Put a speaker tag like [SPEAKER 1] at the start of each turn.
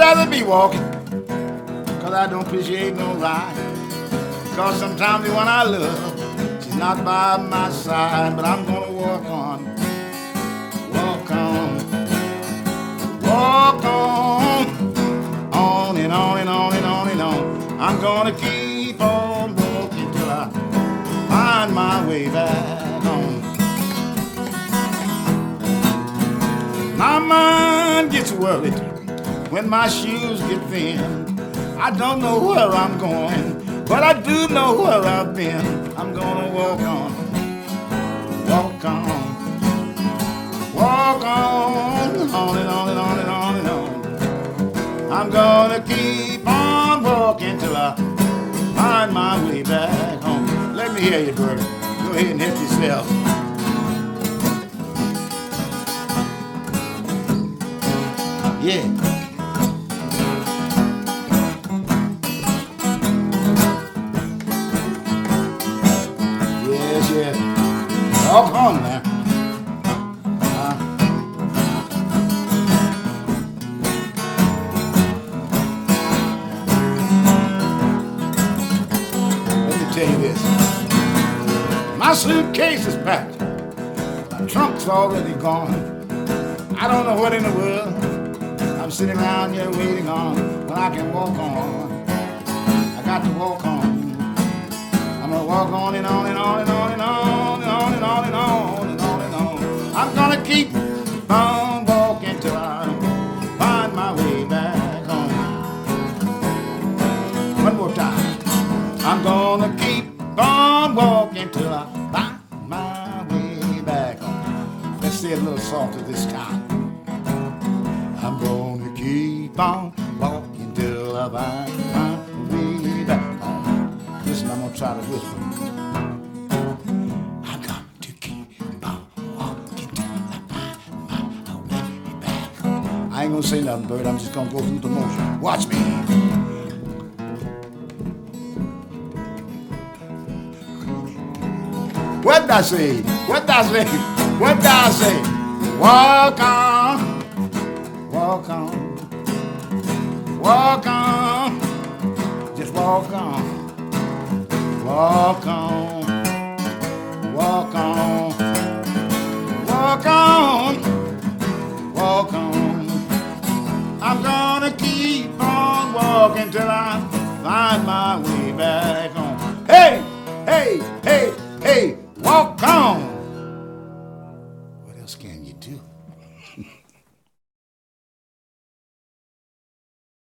[SPEAKER 1] rather be walking, cause I don't appreciate no ride. Cause sometimes the one I love, she's not by my side. But I'm gonna walk on, walk on, walk on and on and on and on and on. I'm gonna keep on walking till I find my way back home. My mind gets worried when my shoes get thin. I don't know where I'm going, but I do know where I've been. I'm gonna walk on, walk on, walk on and on and on and on and on. I'm gonna keep on walking till I find my way back home. Let me hear you, Bertie. Go ahead and help yourself. Yeah. Yes, yes. Walk on now. Let me tell you this. My suitcase is packed. My trunk's already gone. I don't know what in the world I'm sitting around here waiting on when I can walk on. I got to walk on. I'm gonna walk on and on and on and on and on and on and on and on and on and on. I'm gonna keep on walking till I find my way back home. One more time. I'm gonna keep on walking till I find my way back home. Let's say it a little softer this time. I'm gonna keep on walking till I find my way back home. Listen, I'm gonna try to whisper. I'm going to keep on walking till I find my way back home. I ain't gonna say nothing, Bert. I'm just gonna go through the motion. Watch me. What did I say? What did I say? What did I say? Walk on. Walk on, walk on, just walk on, walk on, walk on.